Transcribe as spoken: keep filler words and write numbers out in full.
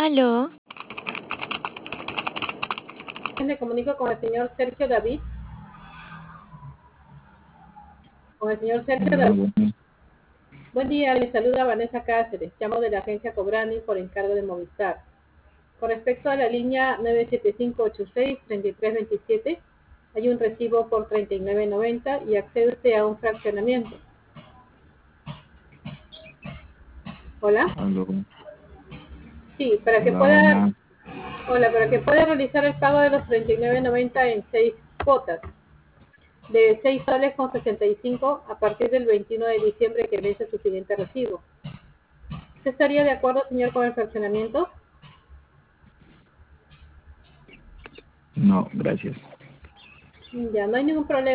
Aló. Me comunico con el señor Sergio David. Con el señor Sergio David. Buen día, le saluda Vanessa Cáceres. Llamo de la agencia Cobrani por encargo de Movistar. Con respecto a la línea nueve siete cinco ocho seis, tres tres dos siete, hay un recibo por treinta y nueve noventa y accede usted a un fraccionamiento. Hola. Aló. Sí, para que Hola, pueda buenas. Hola, para que pueda realizar el pago de los treinta y nueve noventa en seis cuotas de seis soles con sesenta y cinco a partir del veintiuno de diciembre, que vence su siguiente recibo. ¿Usted estaría de acuerdo, señor, con el fraccionamiento? No, gracias. Ya, no hay ningún problema.